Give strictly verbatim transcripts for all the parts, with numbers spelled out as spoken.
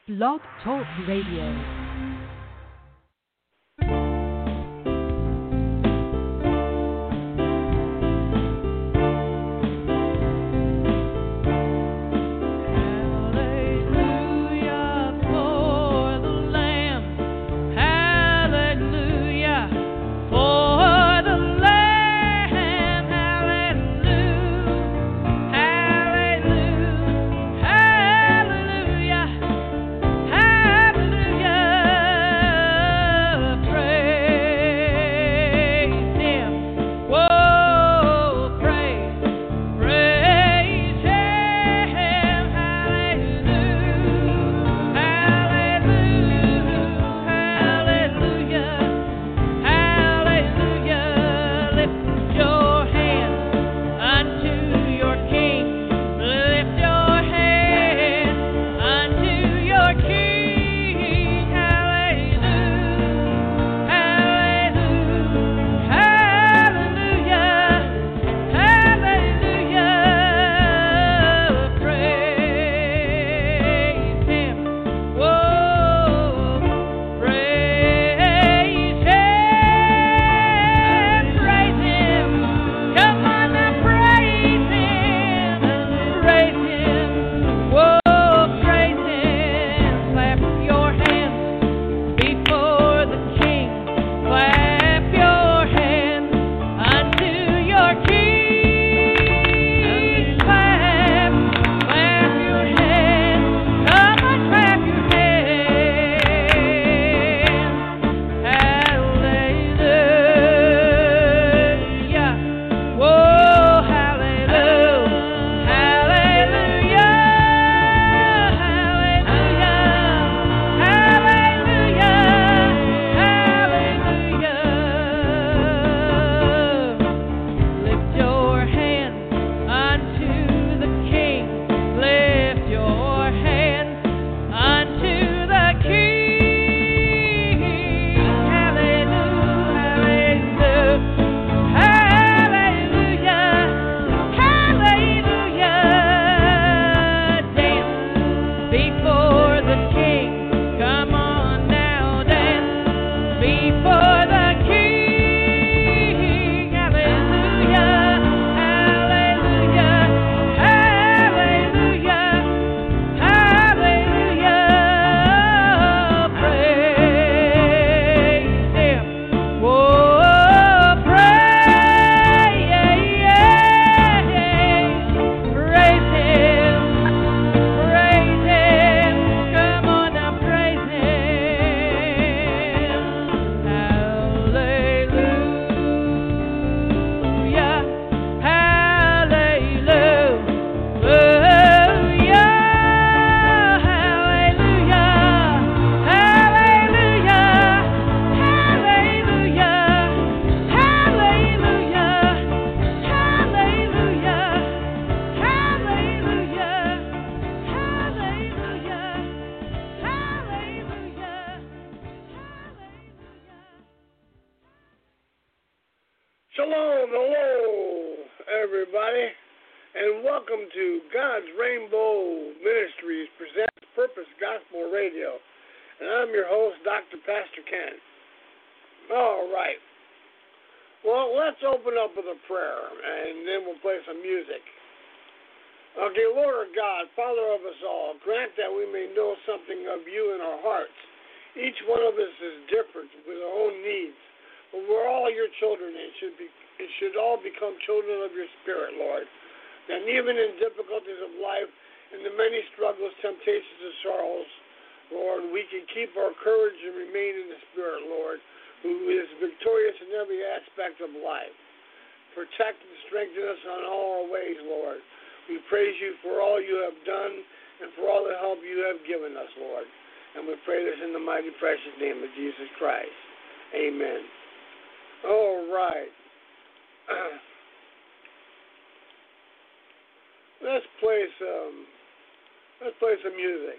Blog Talk Radio. Shalom, hello, everybody, and welcome to God's Rainbow Ministries presents Purpose Gospel Radio, and I'm your host, Doctor Pastor Ken. All right. Well, let's open up with a prayer, and then we'll play some music. Okay, Lord God, Father of us all, grant that we may know something of you in our hearts. Each one of us is different with our own needs. But we're all your children, and it should be it should all become children of your Spirit, Lord. And even in difficulties of life, in the many struggles, temptations, and sorrows, Lord, we can keep our courage and remain in the Spirit, Lord, who is victorious in every aspect of life. Protect and strengthen us on all our ways, Lord. We praise you for all you have done and for all the help you have given us, Lord. And we pray this in the mighty, precious name of Jesus Christ. Amen. All right. let's play some. Let's play some music.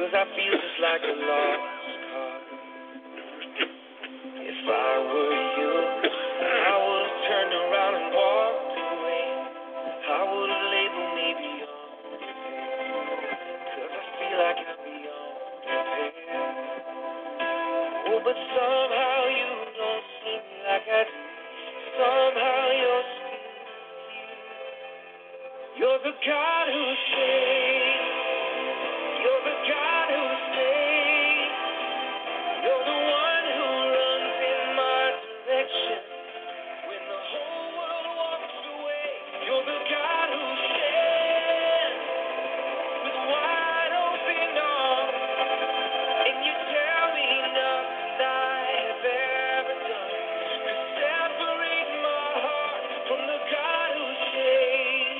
'cause I feel just like a lost cause. If I were you, I would have turned around and walked away. I would have labeled me beyond repair, 'cause I feel like I'm beyond repair. Oh, but somehow you don't see me like I do. Somehow you're still here. You're the God who saves. You're the God who stays. You're the one who runs in my direction when the whole world walks away. You're the God who stands with wide open arms, and you tell me nothing I have ever done could separate my heart from the God who saves.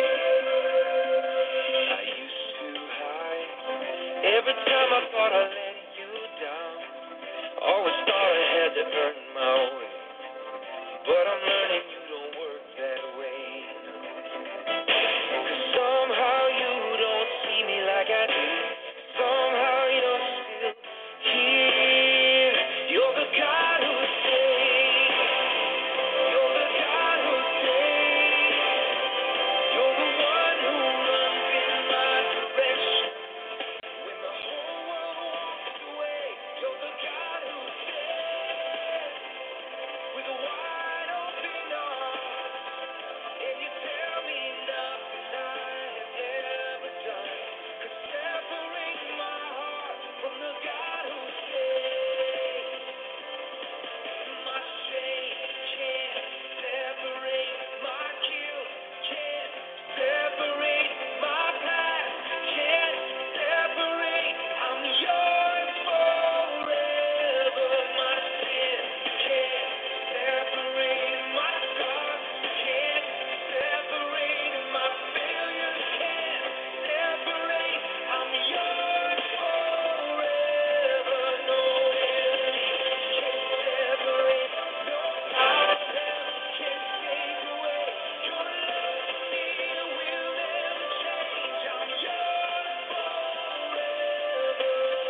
I used to hide every time I thought I let you down. Always thought I had to earn my way, but I'm learning you don't work that way. 'Cause somehow you don't see me like I do. Somehow you're still here. You're the God who saves. You're the God who saves. You're the one who runs in my direction when the whole world walks away. You're the God who stands with a wide open arms, and you tell me nothing I have ever done could separate my heart from the God who saves. My shame can't separate, my guilt can't separate, my past can't separate. I'm yours forever. My sin can't separate, my scars can't separate, my failures can't separate. I'm yours forever. No enemy can separate, no power can take away. Your love for me will never change. I'm yours forever.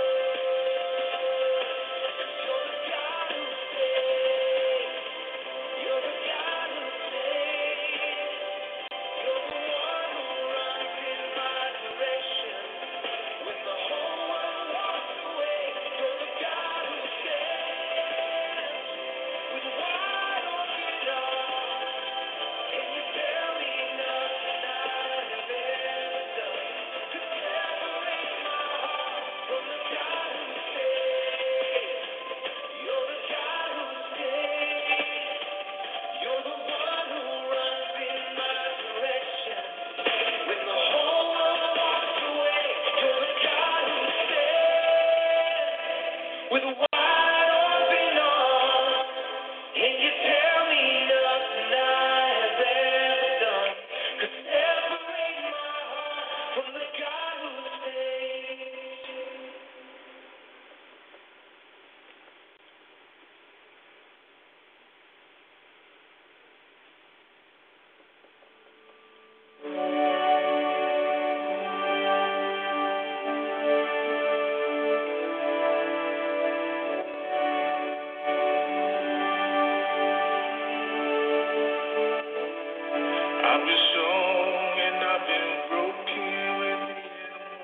You're the God who stays. You're the God who stays. You're the one who runs in my direction when the whole world walks away. You're the God who stands with wide open arms, and you tell me nothing I have ever done could separate my heart from the God who stays. You're the God who stays. You're the one who runs in my direction when the whole world walks away. You're the God who stands with wide open arms, and you tell me nothing I have ever done could separate my heart from the God who stays. I've been strong and I've been broken within a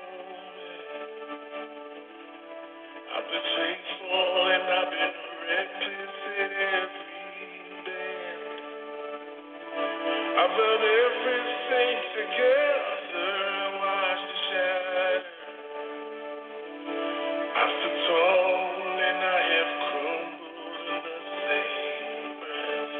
moment. I've been faithful and I've been reckless in every bend. I've held everything together and watched it shatter. I stood tall and I have crumbled in the same breath.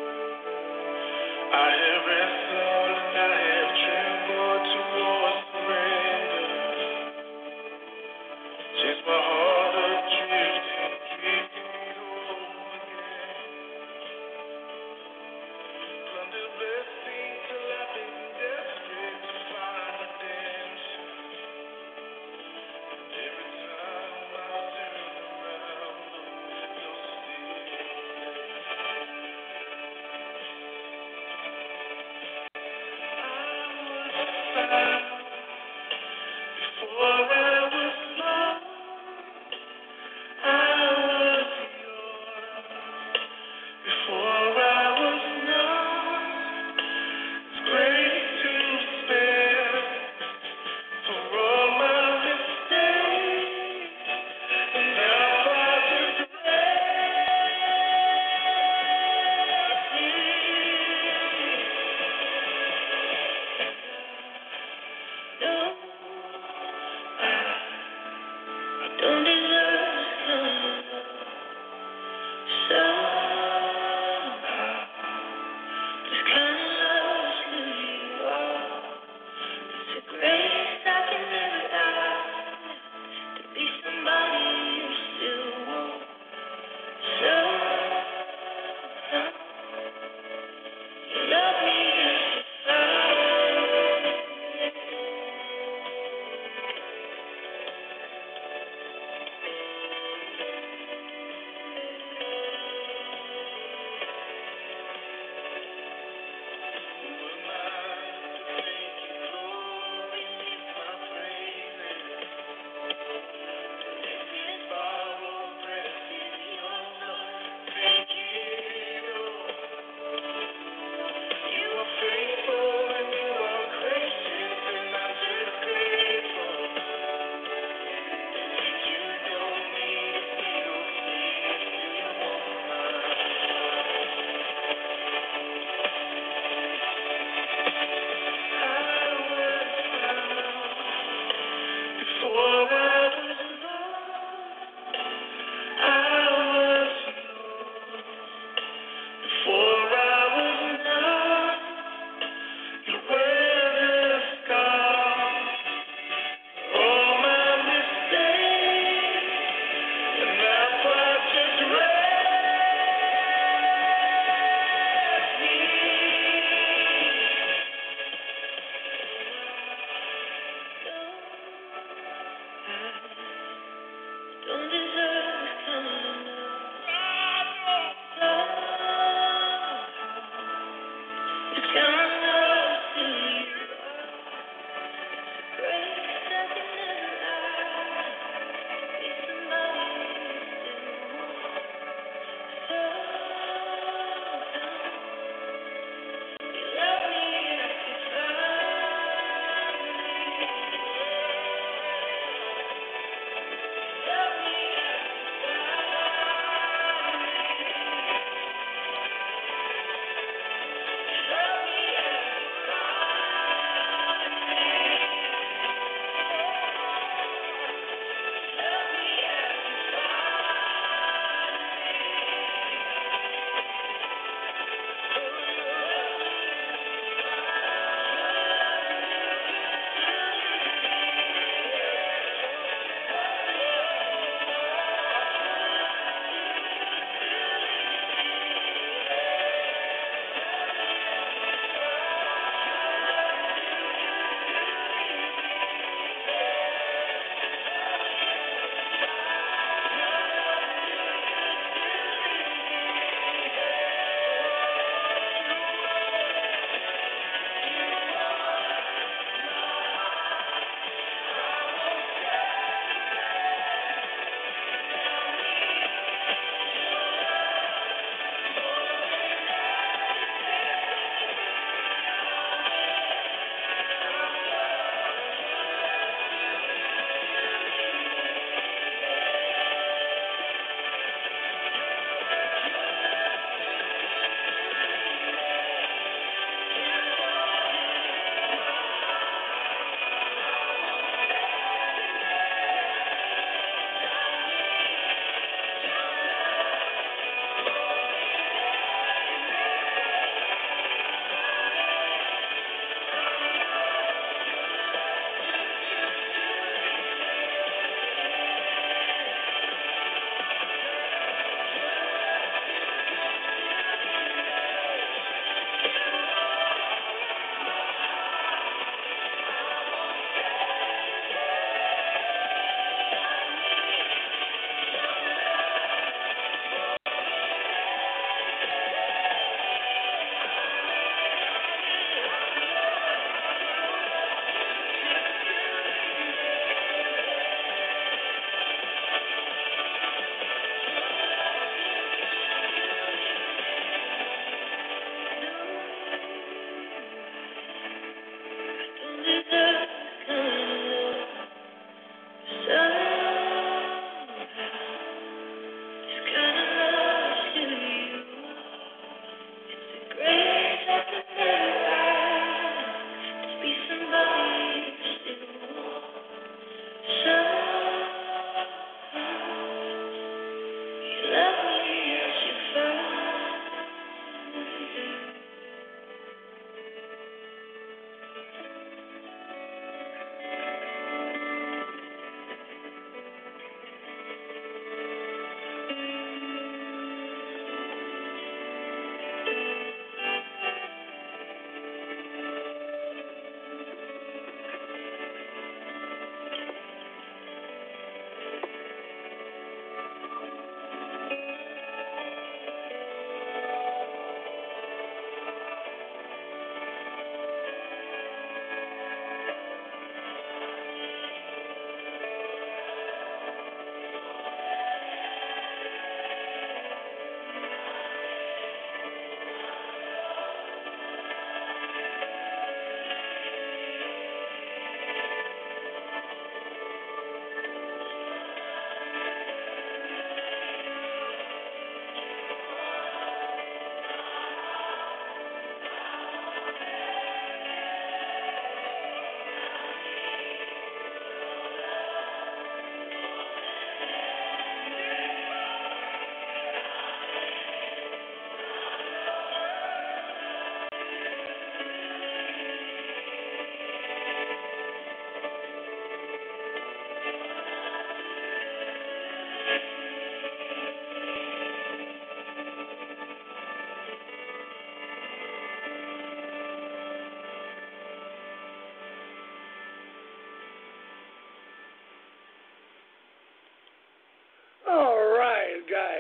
I have wrestled and I have trembled towards surrender. Chased my heart adrift and drifted home again. Plundered blessings till I've been desperate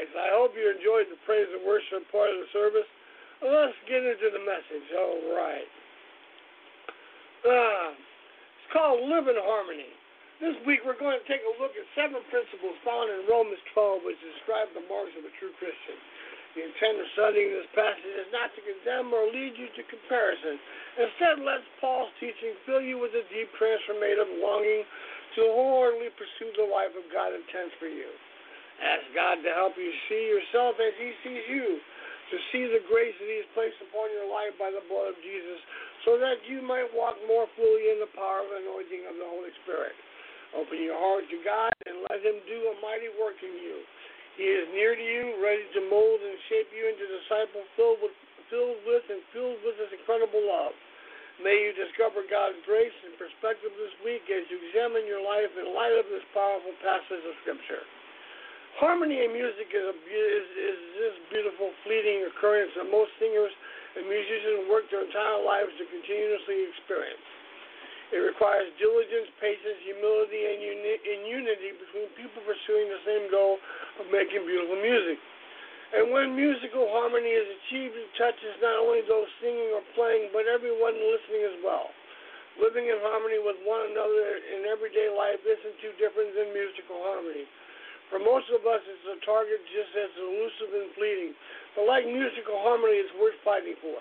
right, so I hope you enjoyed the praise and worship part of the service. Well, let's get into the message. All right. Uh, it's called Live in Harmony. This week we're going to take a look at seven principles found in Romans twelve, which describe the marks of a true Christian. The intent of studying this passage is not to condemn or lead you to comparison. Instead, let Paul's teaching fill you with a deep transformative longing to wholeheartedly pursue the life of God intends for you. Ask God to help you see yourself as He sees you, to see the grace that He has placed upon your life by the blood of Jesus, so that you might walk more fully in the power of the anointing of the Holy Spirit. Open your heart to God and let Him do a mighty work in you. He is near to you, ready to mold and shape you into a disciple filled with, filled with and filled with His incredible love. May you discover God's grace and perspective this week as you examine your life in light of this powerful passage of Scripture. Harmony in music is, a, is, is this beautiful, fleeting occurrence that most singers and musicians work their entire lives to continuously experience. It requires diligence, patience, humility, and, uni- and unity between people pursuing the same goal of making beautiful music. And when musical harmony is achieved, it touches not only those singing or playing, but everyone listening as well. Living in harmony with one another in everyday life isn't too different than musical harmony. For most of us, it's a target just as elusive and fleeting. But like musical harmony, it's worth fighting for.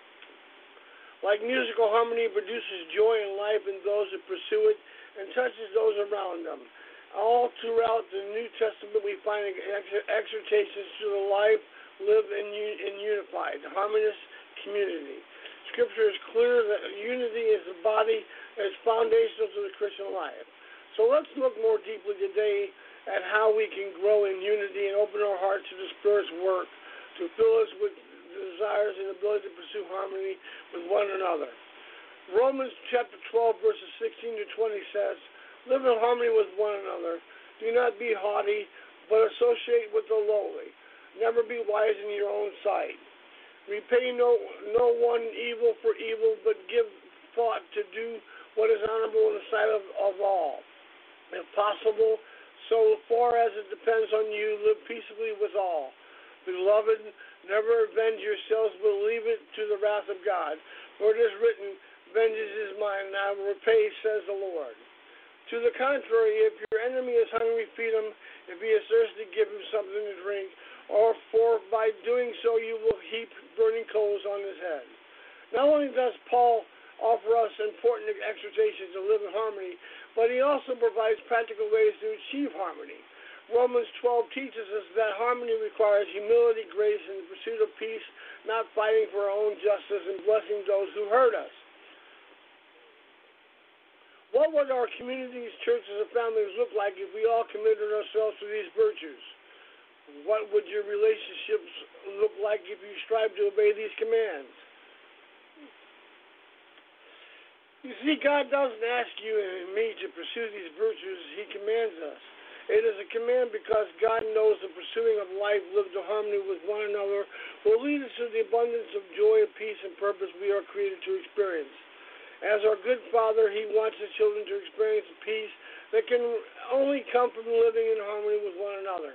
Like musical harmony produces joy in life in those who pursue it and touches those around them. All throughout the New Testament, we find exhortations to the life, live, and, and unified, harmonious community. Scripture is clear that unity is the body that is foundational to the Christian life. So let's look more deeply today at how we can grow in unity and open our hearts to the Spirit's work to fill us with desires and ability to pursue harmony with one another. Romans chapter twelve, verses sixteen to twenty says, live in harmony with one another. Do not be haughty, but associate with the lowly. Never be wise in your own sight. Repay no, no one evil for evil, but give thought to do what is honorable in the sight of, of all. If possible, so far as it depends on you, live peaceably with all. Beloved, never avenge yourselves, but leave it to the wrath of God. For it is written, vengeance is mine, and I will repay, says the Lord. To the contrary, if your enemy is hungry, feed him. If he is thirsty, give him something to drink. Or for by doing so you will heap burning coals on his head. Not only does Paul offer us important exhortations to live in harmony, but he also provides practical ways to achieve harmony. Romans twelve teaches us that harmony requires humility, grace, and the pursuit of peace, not fighting for our own justice and blessing those who hurt us. What would our communities, churches, and families look like if we all committed ourselves to these virtues? What would your relationships look like if you strive to obey these commands? You see, God doesn't ask you and me to pursue these virtues. He commands us. It is a command because God knows the pursuing of life lived in harmony with one another will lead us to the abundance of joy, peace, and purpose we are created to experience. As our good Father, He wants His children to experience a peace that can only come from living in harmony with one another.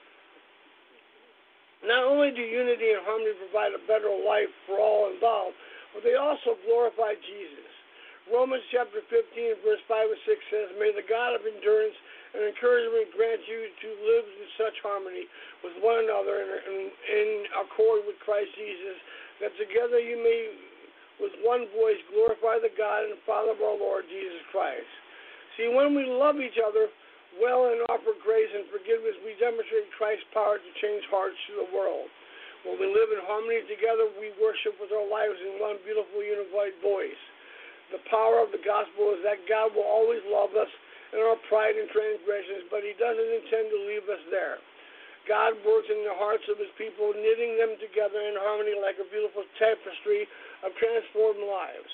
Not only do unity and harmony provide a better life for all involved, but they also glorify Jesus. Romans chapter fifteen, verse five and six says, may the God of endurance and encouragement grant you to live in such harmony with one another and in, in accord with Christ Jesus, that together you may with one voice glorify the God and Father of our Lord Jesus Christ. See, when we love each other well and offer grace and forgiveness, we demonstrate Christ's power to change hearts to the world. When we live in harmony together, we worship with our lives in one beautiful unified voice. The power of the gospel is that God will always love us in our pride and transgressions, but He doesn't intend to leave us there. God works in the hearts of His people, knitting them together in harmony like a beautiful tapestry of transformed lives.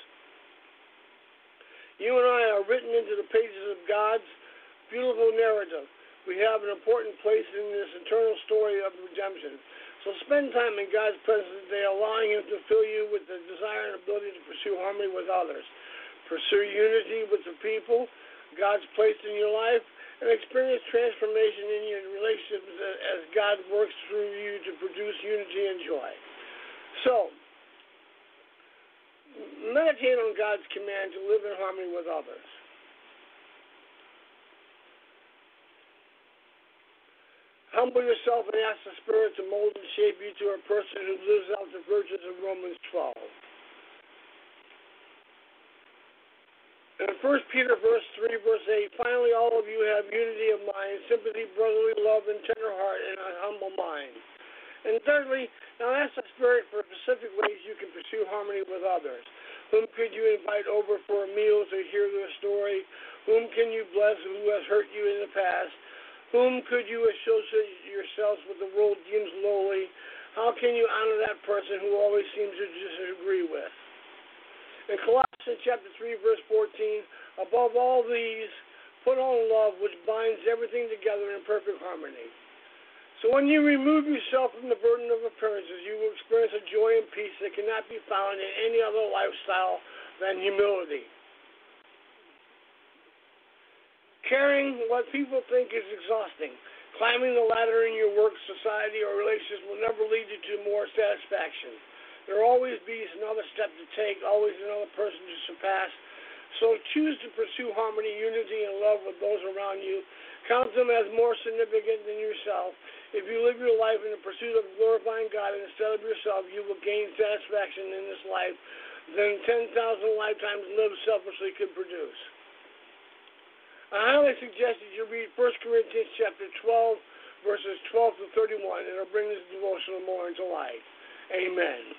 You and I are written into the pages of God's beautiful narrative. We have an important place in this eternal story of redemption. So spend time in God's presence today, allowing Him to fill you with the desire and ability to pursue harmony with others. Pursue unity with the people God's placed in your life, and experience transformation in your relationships as God works through you to produce unity and joy. So, meditate on God's command to live in harmony with others. Humble yourself and ask the Spirit to mold and shape you to a person who lives out the virtues of Romans twelve. In First Peter verse three, verse eight, finally all of you have unity of mind, sympathy, brotherly love, and tender heart, and a humble mind. And thirdly, now ask the Spirit for specific ways you can pursue harmony with others. Whom could you invite over for a meal to hear their story? Whom can you bless who has hurt you in the past? Whom could you associate yourselves with the world deems lowly? How can you honor that person who always seems to disagree with? In Colossians chapter three, verse fourteen, above all these, put on love, which binds everything together in perfect harmony. So when you remove yourself from the burden of appearances, you will experience a joy and peace that cannot be found in any other lifestyle than humility. Caring what people think is exhausting. Climbing the ladder in your work, society, or relationships will never lead you to more satisfaction. There will always be another step to take, always another person to surpass. So choose to pursue harmony, unity, and love with those around you. Count them as more significant than yourself. If you live your life in the pursuit of glorifying God instead of yourself, you will gain satisfaction in this life than ten thousand lifetimes lived selfishly could produce. I highly suggest that you read First Corinthians chapter twelve, verses twelve to thirty-one, and it'll bring this devotional more into light. Amen.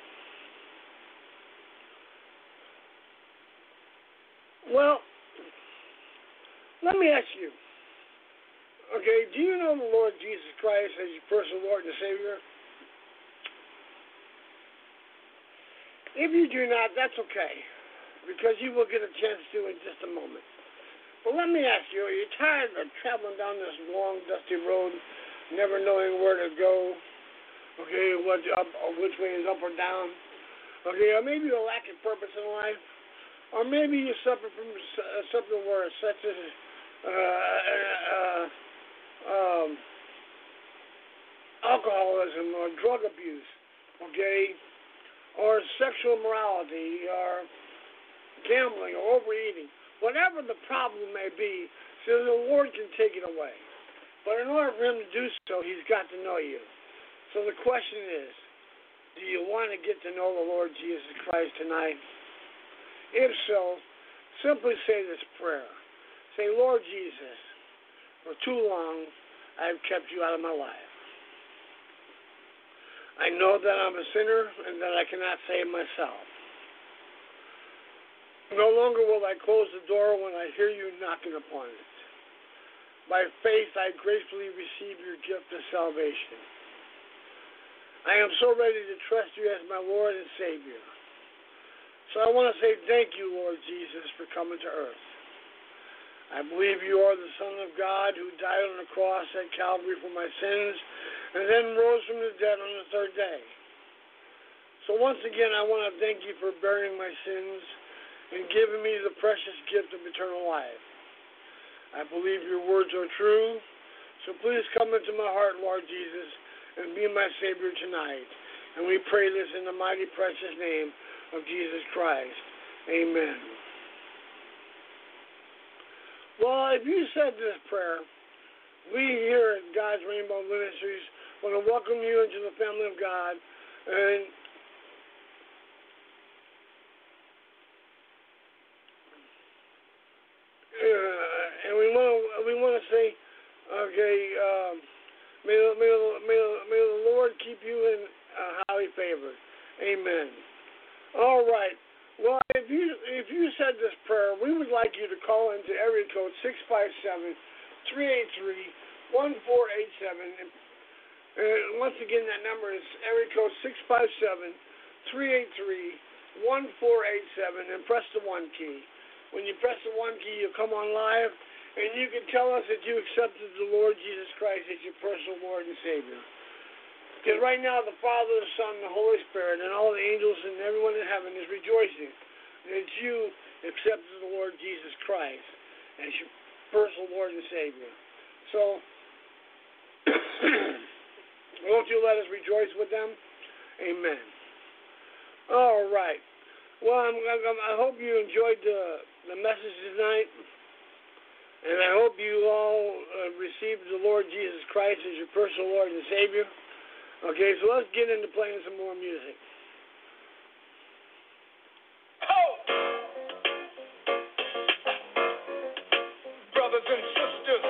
Well, let me ask you, okay, do you know the Lord Jesus Christ as your personal Lord and Savior? If you do not, that's okay, because you will get a chance to in just a moment. But let me ask you, are you tired of traveling down this long, dusty road, never knowing where to go? Okay, what up, or which way is up or down? Okay, or maybe you're lacking purpose in life, or maybe you suffer from uh, something worse, such as uh, uh, um, alcoholism or drug abuse, okay, or sexual immorality, or gambling, or overeating. Whatever the problem may be, so the Lord can take it away. But in order for him to do so, he's got to know you. So the question is, do you want to get to know the Lord Jesus Christ tonight? If so, simply say this prayer. Say, Lord Jesus, for too long I've kept you out of my life. I know that I'm a sinner and that I cannot save myself. No longer will I close the door when I hear you knocking upon it. By faith, I gratefully receive your gift of salvation. I am so ready to trust you as my Lord and Savior. So I want to say thank you, Lord Jesus, for coming to earth. I believe you are the Son of God who died on the cross at Calvary for my sins and then rose from the dead on the third day. So once again, I want to thank you for bearing my sins and giving me the precious gift of eternal life. I believe your words are true, so please come into my heart, Lord Jesus, and be my Savior tonight. And we pray this in the mighty precious name of Jesus Christ. Amen. Well, if you said this prayer, we here at God's Rainbow Ministries want to welcome you into the family of God, and Uh, and we want to we want to say, okay, um, may, may, may, may the Lord keep you in uh, highly favored. Amen. All right. Well, if you if you said this prayer, we would like you to call into area code six five seven, three eight three, one four eight seven. And once again, that number is area code six five seven, three eight three, one four eight seven, and press the one key. When you press the one key, you'll come on live, and you can tell us that you accepted the Lord Jesus Christ as your personal Lord and Savior. Because right now, the Father, the Son, and the Holy Spirit, and all the angels and everyone in heaven is rejoicing that you accepted the Lord Jesus Christ as your personal Lord and Savior. So, won't you let us rejoice with them? Amen. All right. Well, I'm, I'm, I hope you enjoyed the, the message tonight. And I hope you all uh, received the Lord Jesus Christ as your personal Lord and Savior. Okay, so let's get into playing some more music. Oh! Brothers and sisters,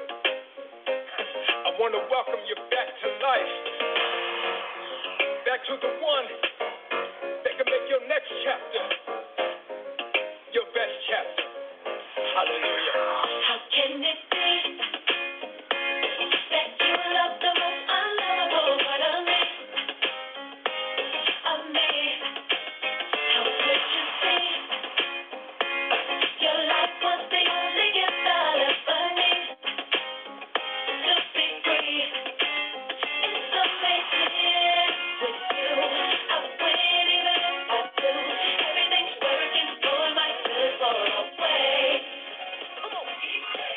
I want to welcome you back to life. Back to the one that can make your next chapter your best chapter. Hallelujah. How can it be that you love the most unlovable part of me? Of me? How could you see your life was the only gift I'll ever need to be free? It's amazing with you. I win even if I do. Everything's working for my good for a way.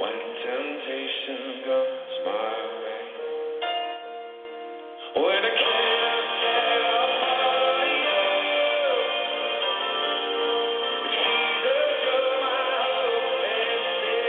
when temptation comes my way. When I can't stand up for you, Jesus, you're my hope and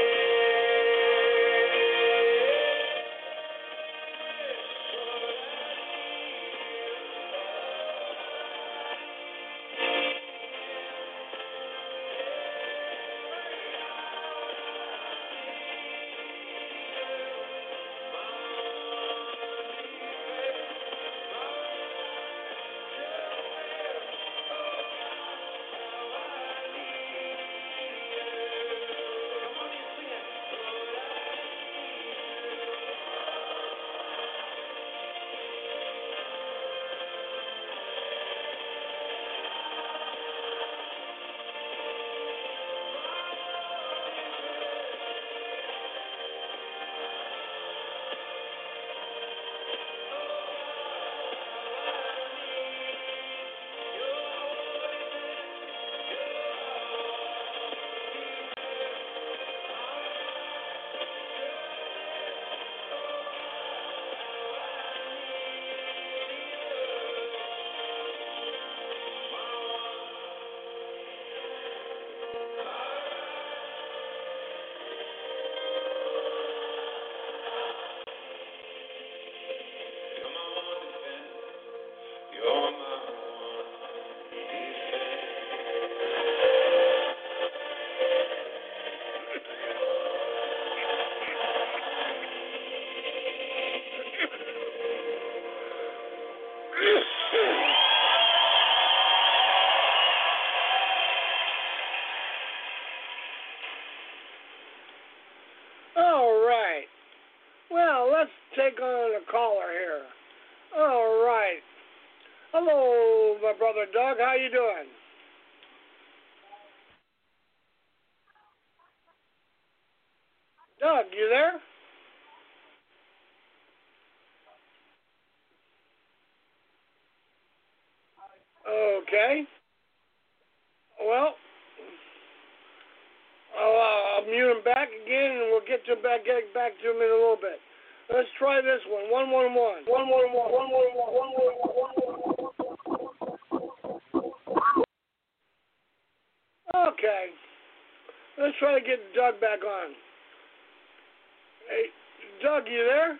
All right. Well, let's take on a caller here. All right. Hello, my brother Doug. How you doing? Doug, you there? Okay. Well, I'll, uh, I'll mute him back again, and we'll get to back get back to him in a little bit. Let's try this one. One one one. One one one. One one one. One one one. Okay. Let's try to get Doug back on. Hey, Doug, you there?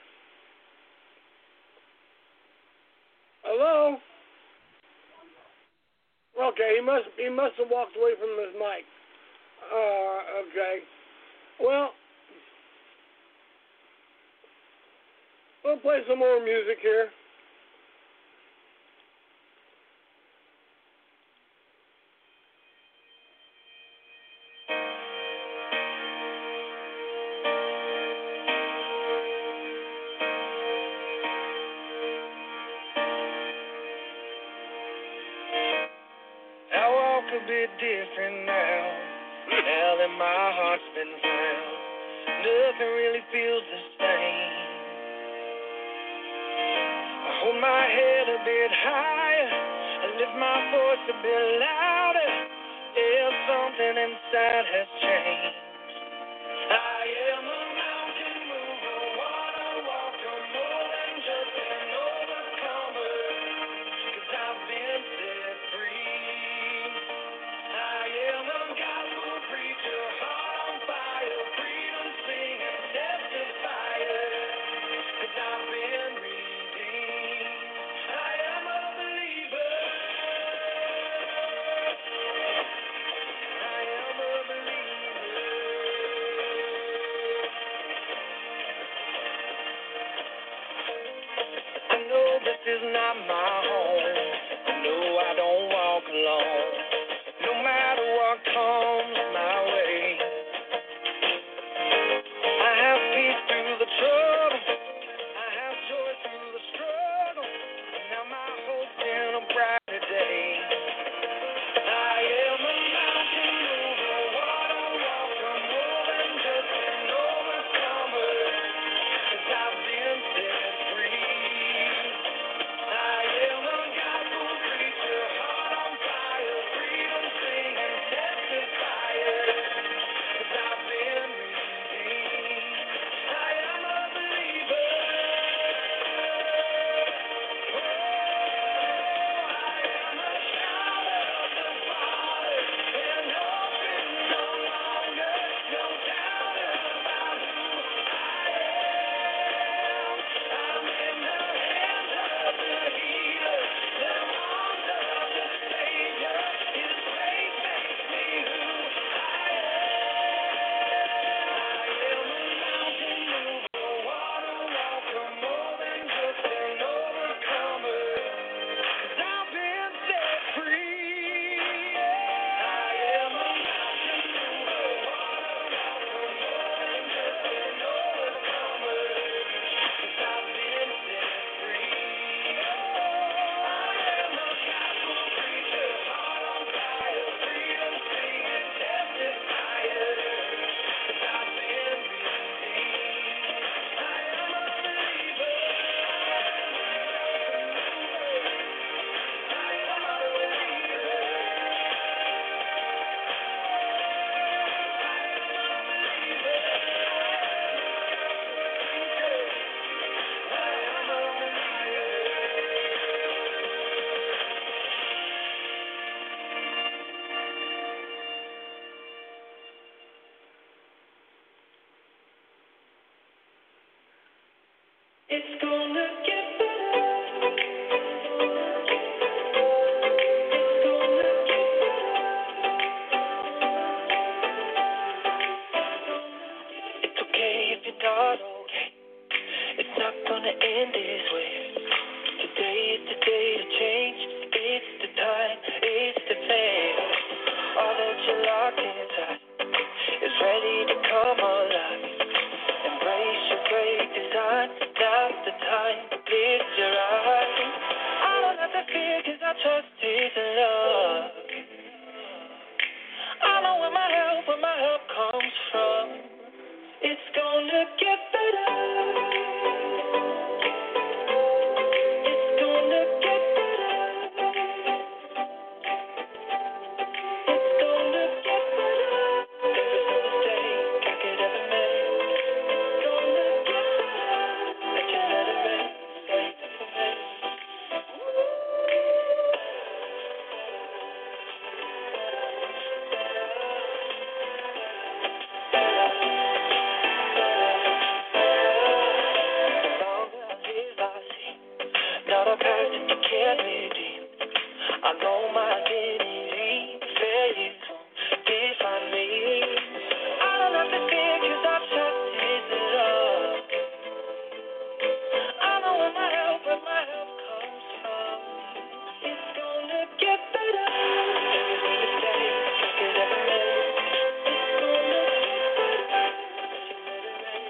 Hello? Okay, he must he must have walked away from his mic. Uh, okay. Well, we'll play some more music here. I walk a bit different now, now that my heart's been found. Nothing really feels the same. I hold my head a bit higher, I lift my voice a bit louder. Yeah, something inside has changed. I am a mountain mover, water walker, more than just an overcomer, 'cause I've been set free. I am a gospel preacher, heart on fire, freedom singer, testifier, 'cause I've been redeemed. I am a believer. I am a believer. It's gonna get better. It's gonna get better. It's okay if you're not okay. It's not gonna end this way. Today is the day to change. It's the time. It's the plan. All that you're locked inside is ready to come alive. Embrace your great design. Now's the time to lift your eyes. I don't have to fear cause I trust His love. I know where my help, where my help comes from. It's gonna get better. It's gonna get better. It's gonna get better. Every mistake I could ever make. It's gonna get better. Let you let it rain. Wait for me. Not a past that you can't redeem. I know my identity. Failures won't define me. I don't have to fear cause I trust His love. I know where my help, where my help comes from. It's gonna get better. Every mistake I could ever make. It's gonna get better. Let you let it rain.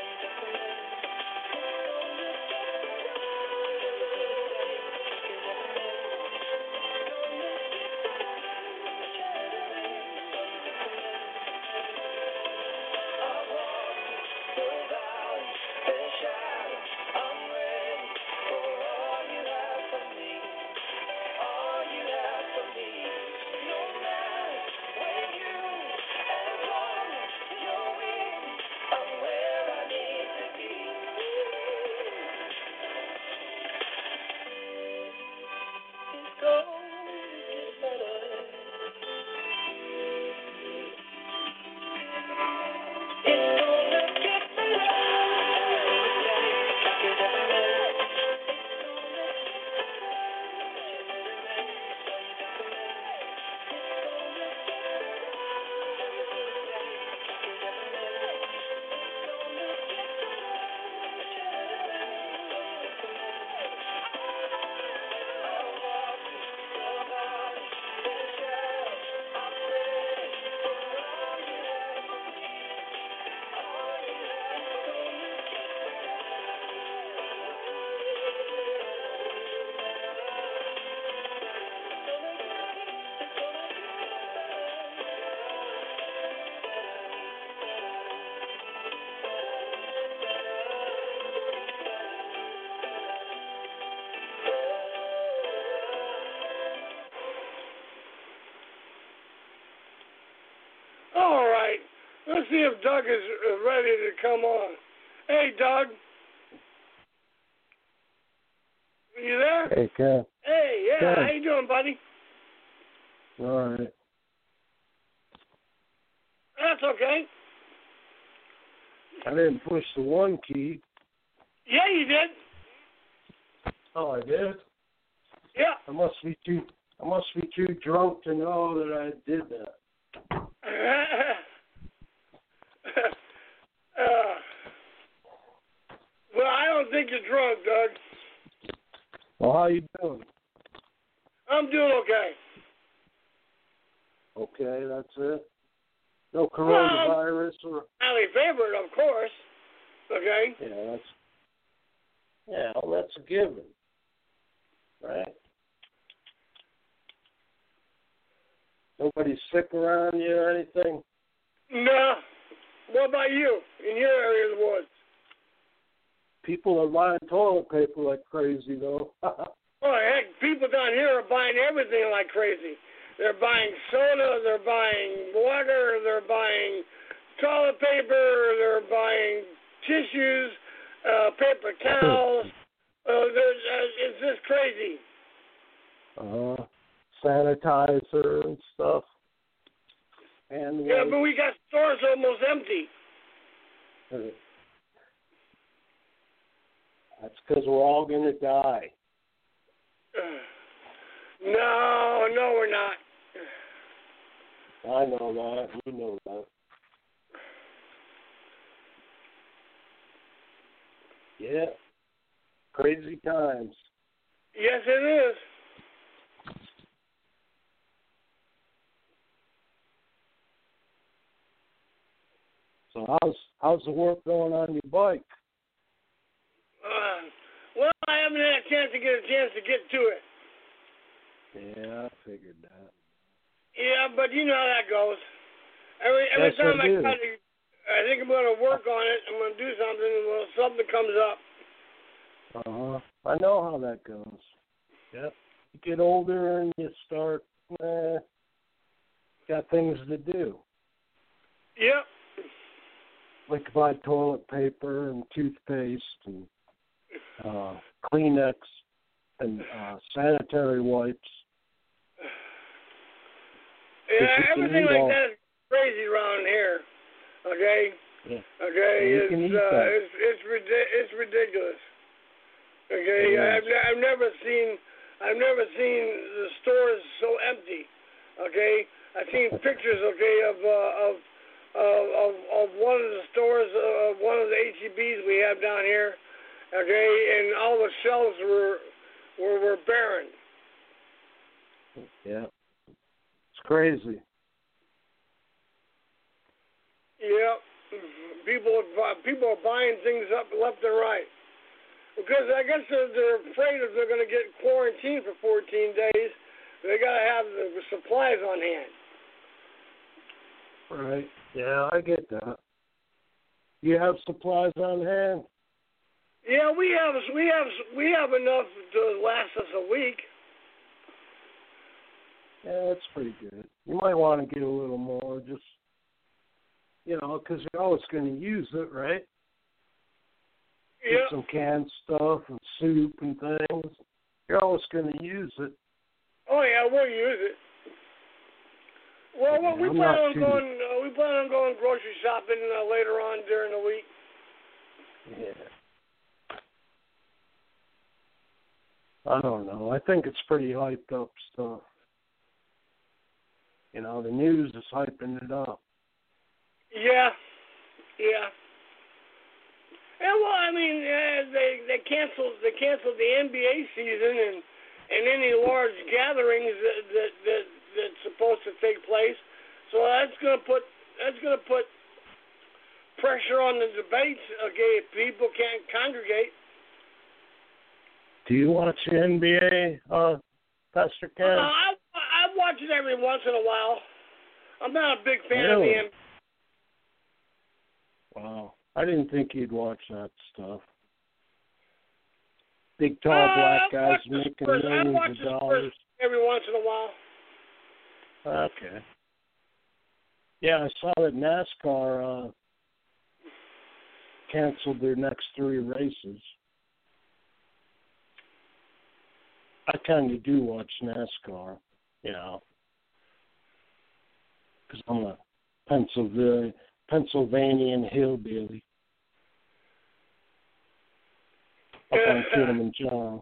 All right. Let's see if Doug is ready to come on. Hey, Doug. Are you there? Hey, Ken. Hey, yeah. Ken. How you doing, buddy? All right. That's okay. I didn't push the one key. Yeah, you did. Oh, I did? Yeah. I must be too I must be too drunk to know that I did that. uh, well, I don't think you're drunk, Doug. Well, how you doing? I'm doing okay. Okay, that's it. No coronavirus or Highly favored, of course. Okay. yeah, that's yeah, well, that's a given, right? Nobody sick around you or anything? No. What about you in your area of the woods? People are buying toilet paper like crazy, though. Oh, heck, people down here are buying everything like crazy. They're buying soda, they're buying water, they're buying toilet paper, they're buying tissues, uh, paper towels. Uh, there's, uh, it's just crazy. Uh-huh. Sanitizer and stuff. And yeah, but we got stores almost empty. That's because we're all going to die. No, no, we're not. I know that. You know that. Yeah. Crazy times. Yes, it is. So how's how's the work going on your bike? Uh, well, I haven't had a chance to get a chance to get to it. Yeah, I figured that. Yeah, but you know how that goes. Every every Yes, time I I, do. try to, I think I'm going to work on it. I'm going to do something, and well, something comes up. Uh huh. I know how that goes. Yep. You get older and you start. Eh, got things to do. Yep. Like buy toilet paper and toothpaste and uh, Kleenex and uh, sanitary wipes. Yeah, you can everything eat like all- that is crazy around here. Okay. Yeah. Okay. Yeah, you it's can eat uh, that. it's it's, ridi- it's ridiculous. Okay. It I've is. ne- I've never seen I've never seen the stores so empty. Okay. I've seen pictures. Okay, of uh, of of of of one of the stores, uh, of one of the H E Bs we have down here. Okay, and all the shelves were were were barren. Yeah. It's crazy. Yeah, people are bu- people are buying things up left and right because I guess they're, they're afraid if they're going to get quarantined for fourteen days, they got to have the supplies on hand. Right. Yeah, I get that. You have supplies on hand? Yeah, we have we have we have enough to last us a week. Yeah, that's pretty good. You might want to get a little more, just, you know, because you're always going to use it, right? Get Yeah. some canned stuff and soup and things. You're always going to use it. Oh yeah, we'll use it. Well, well Yeah, we I'm plan not on too- going. Uh, we plan on going grocery shopping uh, later on during the week. Yeah. I don't know. I think it's pretty hyped up stuff. You know, the news is hyping it up. Yeah, yeah. Yeah, well, I mean, uh, they they canceled they canceled the N B A season and and any large gatherings that that, that that's supposed to take place. So that's gonna put that's gonna put pressure on the debates. Okay, if people can't congregate. Do you watch the N B A, uh, Pastor Ken? Uh, I I watch it every once in a while. I'm not a big fan Really? of the N B A. Wow. I didn't think you'd watch that stuff. Big tall Uh, black I guys watch the making Spurs. I millions watch of the dollars. Spurs every once in a while. Okay. Yeah, I saw that NASCAR uh, canceled their next three races. I kind of do watch NASCAR, you know, because I'm a Pennsylvania, Pennsylvanian hillbilly up on Kilimanjaro.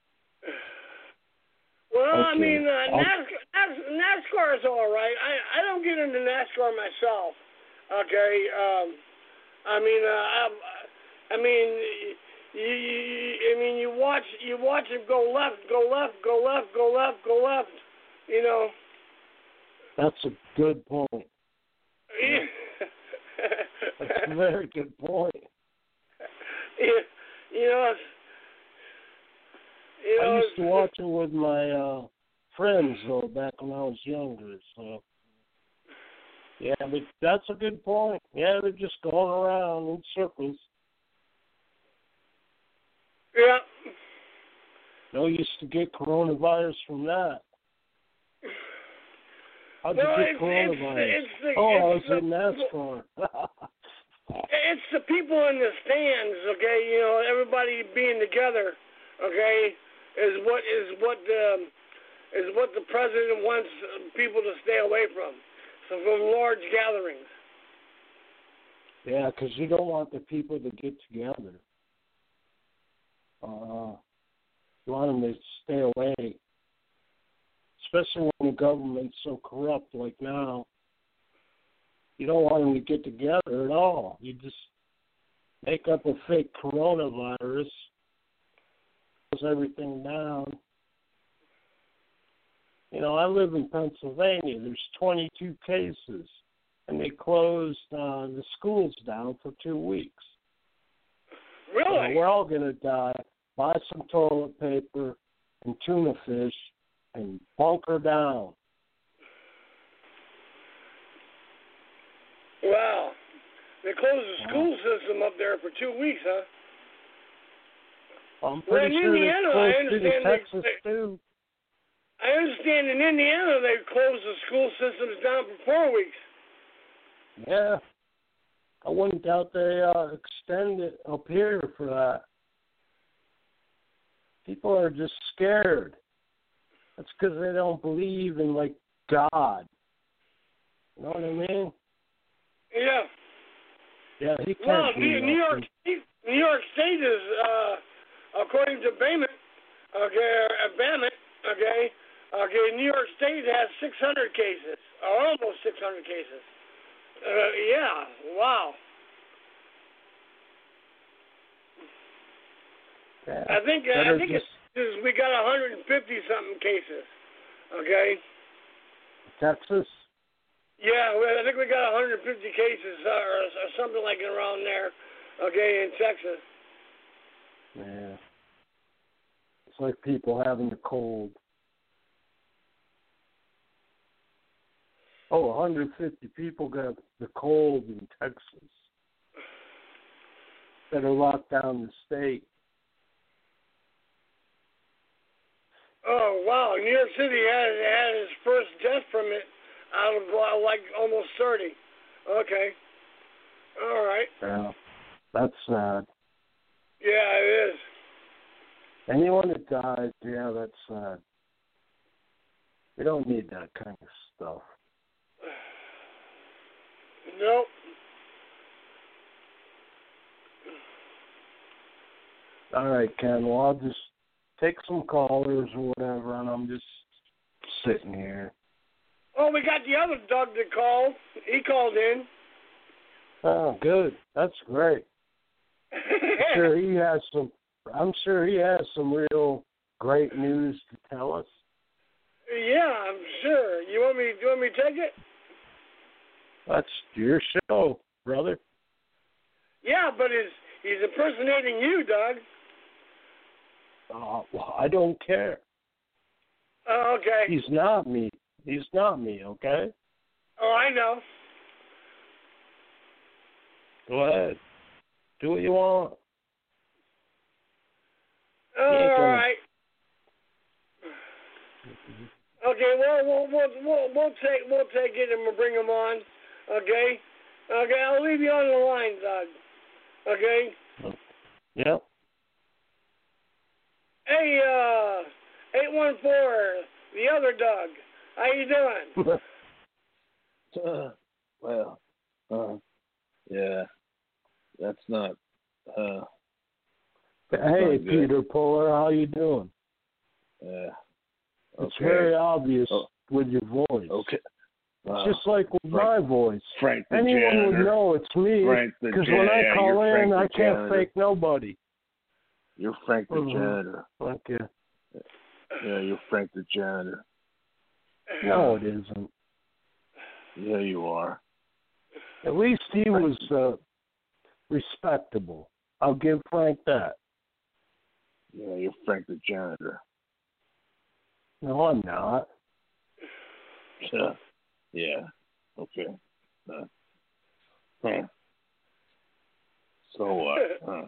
Well, I Okay. mean, uh, I'll- NASCAR, NASCAR is all right. I, I don't get into NASCAR myself. Okay. Um, I mean, uh, I, I mean, you, you, I mean, you watch, you watch him go left, go left, go left, go left, go left. You know. That's a good point. Yeah. That's a very good point. you, you know. You know, I used to watch it with my uh, friends, though, back when I was younger. So, yeah, but that's a good point. Yeah, they're just going around in circles. Yeah. No use to get coronavirus from that. How'd you Well, get it's, coronavirus? it's, it's the, oh, I was it's the, in NASCAR. It's the people in the stands, okay. You know, everybody being together, okay, is what is what um, is what the president wants people to stay away from. So from large gatherings. Yeah, because you don't want the people to get together. Uh, you want them to stay away, especially when the government's so corrupt like now. You don't want them to get together at all. You just make up a fake coronavirus, close everything down. You know, I live in Pennsylvania. There's twenty-two cases, and they closed uh, the schools down for two weeks. Really? So we're all going to die. Buy some toilet paper and tuna fish and bunker down. Wow. They closed the school system up there for two weeks, huh? I'm Well, pretty in sure Indiana, they I closed it in understand they- Texas, they- too. I understand in Indiana they closed the school systems down for four weeks. Yeah. I wouldn't doubt they uh, extend it up here for that. People are just scared. That's because they don't believe in, like, God. You know what I mean? Yeah. Yeah, he can't Well, do New, New York nothing. State, New York State is, uh, according to Bannett, okay, uh, Bannett, okay, okay, New York State has six hundred cases, or almost six hundred cases. Uh, yeah, wow. Yeah. I think uh, I Better think just it's, it's we got one hundred fifty something cases. Okay. Texas. Yeah, well, I think we got one hundred fifty cases uh, or, or something like around there. Okay, in Texas. Yeah. It's like people having the cold. Oh, one hundred fifty people got the cold in Texas. Better lock down the state. Oh wow! New York City had had its first death from it out of uh, like almost thirty. Okay. All right. Yeah. That's sad. Yeah, it is. Anyone that dies, yeah, that's sad. We don't need that kind of stuff. Nope. All right, Ken. Well, I'll just take some callers or whatever, and I'm just sitting here. Oh, we got the other Doug that called. He called in. Oh, good. That's great. I'm sure he has some. I'm sure he has some real great news to tell us. Yeah, I'm sure. You want me? You want me to take it? That's your show, brother. Yeah, but he's he's impersonating you, Doug. Uh, well, I don't care. Oh, okay. He's not me. He's not me, okay? Oh, I know. Go ahead. Do what you want. All Yeah, go right. Okay, well, we'll we'll we'll we'll take we'll take it and we'll bring him on. Okay. Okay, I'll leave you on the line, Doug. Okay. Yep. Hey, uh, eight one four, the other Doug. How you doing? Uh, well, uh, yeah, that's not. Uh, Hey, not good. Peter Puller, how you doing? Yeah. It's Okay. very obvious Oh. with your voice. Okay. Uh, It's just like with Frank- my voice. Frank the Anyone janitor. would know it's me Frank the because janitor. when I Yeah, call you're in, Frank the I can't janitor. fake nobody. You're Frank the Mhm. janitor. Thank you. Yeah, you're Frank the janitor. No, it isn't. Yeah, you are. At least he was uh, respectable. I'll give Frank that. Yeah, you're Frank the janitor. No, I'm not. Yeah. Yeah. Okay. Uh, huh. So what? Huh.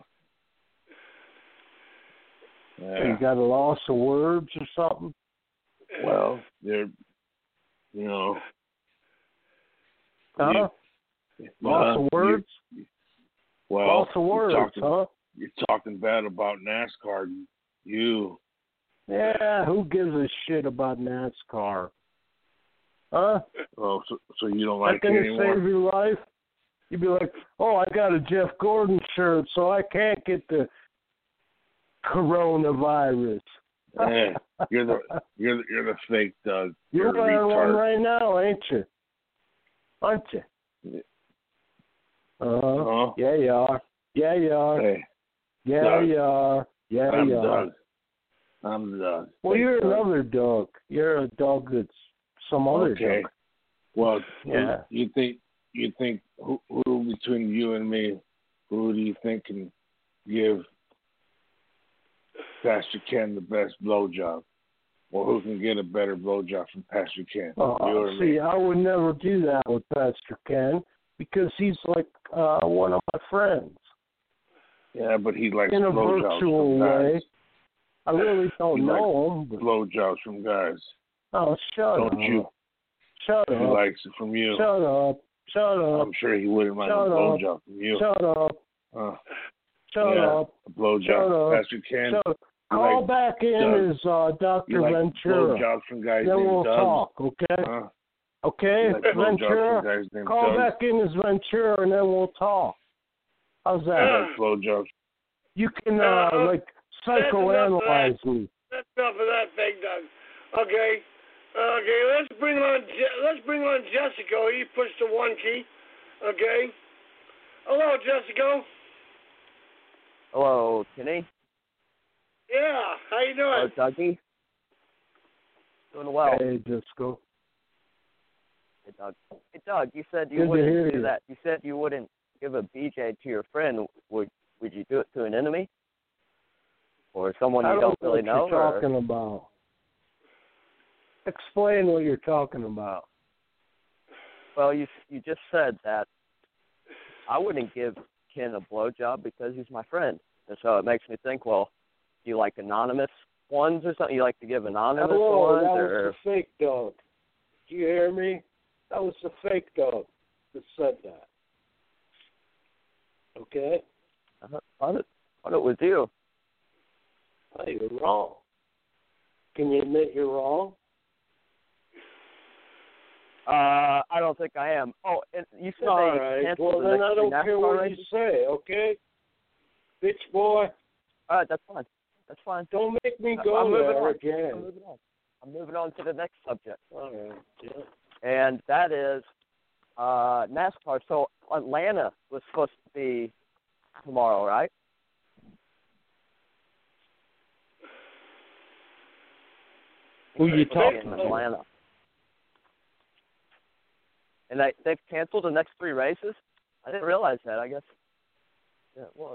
You Yeah. got a loss of words or something? Well, they're, you know. Huh? you- Loss uh, of words? you- well, Loss of you're words, talking, huh? You're talking bad about NASCAR. You. Yeah, who gives a shit about NASCAR? Huh? Oh, so, so you don't That like it gonna anymore? save your life? You'd be like, oh, I got a Jeff Gordon shirt, so I can't get the coronavirus. Yeah, you're the you're the, you're the fake Doug. You're You're a wearing one retard. right now, ain't you? Aren't you? Uh-huh. Uh-huh. Yeah, you are. Yeah, you are. Hey, Yeah, Doug. you are. Yeah, I'm you are. Doug. I'm Doug. Well, Fake you're Doug. another dog. You're a dog that's some other Okay. dog. Well, Yeah. you think you think who, who between you and me, who do you think can give Pastor Ken the best blowjob, or who can get a better blowjob from Pastor Ken? Uh, you or see, me? I would never do that with Pastor Ken because he's like uh, one of my friends. Yeah, but he likes In a blowjobs virtual from guys. way. I really don't He know him. But, Blowjobs from guys. oh, shut Don't up. you? Shut He up. likes it from you. Shut up. Shut up. I'm sure he wouldn't mind Shut a up. blowjob from you. Shut up. Uh, Shut yeah, up. a blowjob. Shut up. Pastor Ken. Shut up. you Call like back in Doug. as uh, Doctor You like Ventura. blowjobs from guys Then named we'll Doug. talk, okay? Huh? Okay, You like blowjobs Ventura. from guys named Call Doug. back in as Ventura, and then we'll talk. How's You that? like blowjobs. You can uh, Uh, like psychoanalyze me. That's enough of that, fake Doug. Okay. Okay, let's bring on Je- let's bring on Jessica. You push the one key. Okay. Hello, Jessica. Hello, Kenny. Yeah. How you Hello, doing? Dougie. Doing well. Hey, Disco. Hey, Doug. Hey, Doug. You said you Good to wouldn't hear do you. that. You said you wouldn't give a B J to your friend. Would Would you do it to an enemy or someone I you don't don't really know know? what you're or- talking about. Explain what you're talking about. Well, you you just said that I wouldn't give Ken a blowjob because he's my friend, and so it makes me think. Well, do you like anonymous ones or something? You like to give anonymous Hello, ones, that or was the fake dog. Do you hear me? That was the fake dog that said that. Okay? I thought it, thought it was you. Oh, you're wrong. Can you admit you're wrong? Uh, I don't think I am. Oh, and you said All they right. canceled Well, the then next I three don't care NASCAR what races? you say, okay? Bitch boy, All right, that's fine. That's fine. don't make me I'm go moving there on. again. I'm moving on. I'm moving on to the next subject, All right. Yeah. and that is uh, NASCAR. So Atlanta was supposed to be tomorrow, right? Who you It's supposed to be talking in to? Atlanta. And they, they've canceled the next three races? I didn't realize that, I guess. Yeah, well,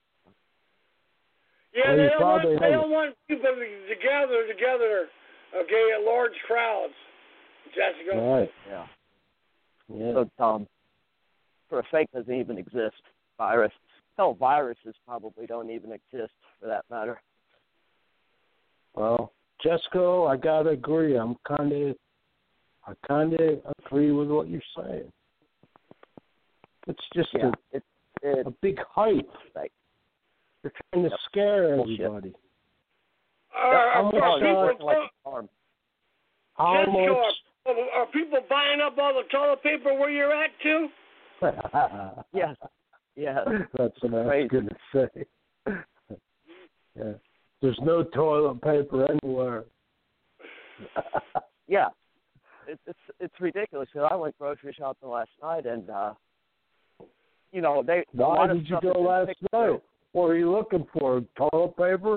Yeah, Well, they you don't want probably they haven't. don't want people to, to gather together. Okay, at large crowds. Jessica. All right. yeah. Yeah. So dumb. For a fake doesn't even exist. Virus. Hell, viruses probably don't even exist, for that matter. Well, Jesco, I gotta agree. I'm kind of, I kind of agree with what you're saying. It's just Yeah, it's a, it's a big hype. like They're trying to Yep. scare Bullshit. everybody. Are, How are, much, are oh, they're people, working like a farm. How Jessica, much? are, are people buying up all the toilet paper where you're at too? Yes. Yeah. That's what I was Crazy. going to say. Yeah. There's no toilet paper anywhere. Yeah. It, it's it's ridiculous. So I went grocery shopping last night, and uh, you know they. a Why lot of did you stuff go has been last picked night? through. What were you looking for? Toilet paper?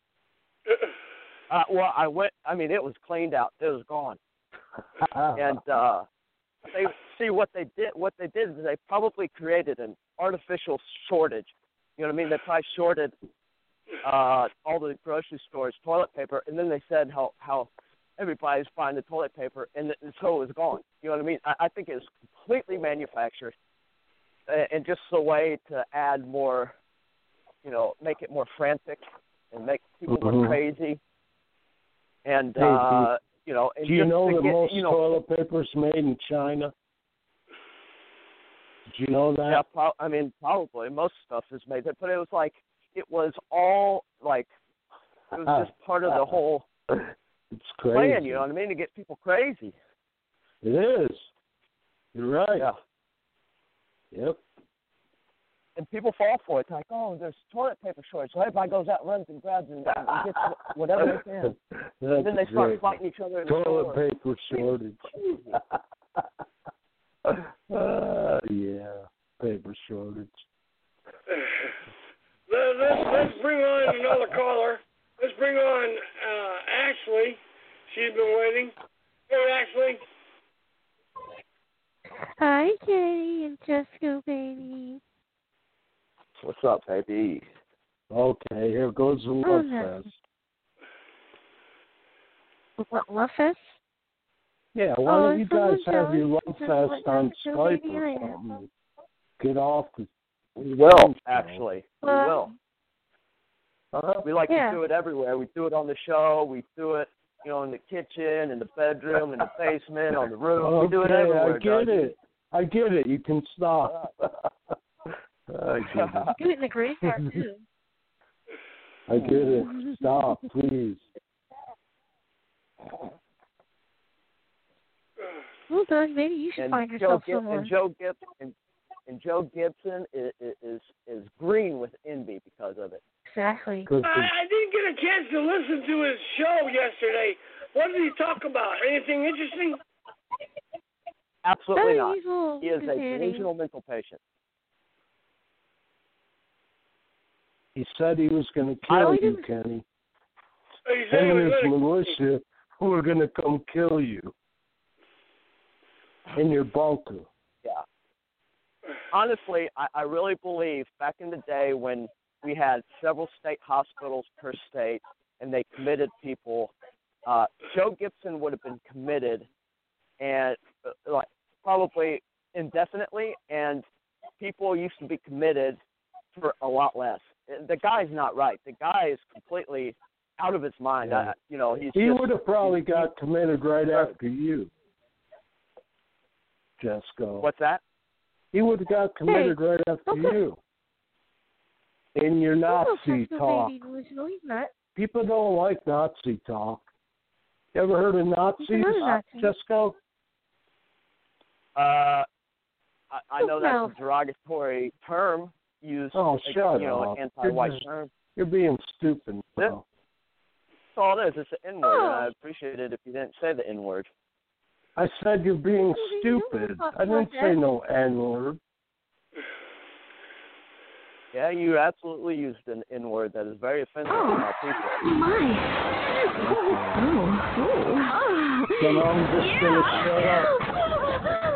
Uh, well, I went. I mean, it was cleaned out. It was gone. And uh, they see what they did. What they did is they probably created an artificial shortage. You know what I mean? They probably shorted uh, all the grocery stores toilet paper, and then they said how how everybody's buying the toilet paper, and, and so it was gone. You know what I mean? I, I think it was completely manufactured, and, and just a way to add more, you know, make it more frantic and make people Mhm. more crazy. And Hey, uh, you know, and Do you just know to that get, most you know, toilet paper is made in China? Did you know that? Yeah, pro- I mean, probably most stuff is made, but it was like it was all like it was just part of the whole It's crazy. plan. You know what I mean? To get people crazy. It is. You're right. Yeah. Yep. and people fall for it. It's like, oh, there's toilet paper shortage, so everybody goes out, runs and grabs and, and gets whatever they can. And then they start great. fighting each other in Toilet the store. paper shortage. uh, yeah, paper shortage. Let, let's, let's bring on another caller. Let's bring on uh, Ashley. She's been waiting. Hey, Ashley. Hi, Jenny and Jessica, baby. What's up, baby? Okay, here goes the Oh, love no. fest. What, Love Fest? Yeah, why Oh, don't you is guys someone have your jealous? love Is fest what on Jessica, Skype baby? or I something? Get off the. We will, actually. We Well, will. Uh-huh. We like Yeah. to do it everywhere. We do it on the show. We do it, you know, in the kitchen, in the bedroom, in the basement, on the roof. Okay, we do it everywhere. I get Doug. it. I get it. You can stop. I get it. do it in the graveyard, too. I get it. Stop, please. Well, Doug, maybe you should And find Joe, yourself Gib- someone. and Joe Gibson and, and Joe Gibson is, is is green with envy because of it. Exactly. Cause I, I didn't get a chance to listen to his show yesterday. What did he talk about? Anything interesting? Absolutely Very not. usual He is a insanity. delusional mental patient. he said he was going to I kill don't you, even- Kenny. Oh, you said he Him was and his gonna- militia who are going to come kill you in your bunker. Yeah. Honestly, I, I really believe back in the day when we had several state hospitals per state and they committed people, uh, Joe Gibson would have been committed and uh, like probably indefinitely, and people used to be committed for a lot less. The guy's not right. The guy is completely out of his mind. Yeah. I, you know, he's He just, would have probably he's- got committed right after you, Jesco. What's that? He would have got committed right after okay. you. In your He's no Nazi sexual talk. baby delusional. He's not. People don't like Nazi talk. You ever heard of Nazis, heard of Nazis. Jesco? Uh, I, I know Well- that's a derogatory term used, Oh, like, shut you know, up. an anti-white You're- term. You're being stupid, bro. That's all it is. It's an N-word, Oh. and I appreciate it if you didn't say the N-word. I said you're being Well, then you don't stupid. talk I didn't like say that. no N-word. Yeah, you absolutely used an N-word that is very offensive Oh. to our people. My. Oh. Oh. Then I'm just going to shut up.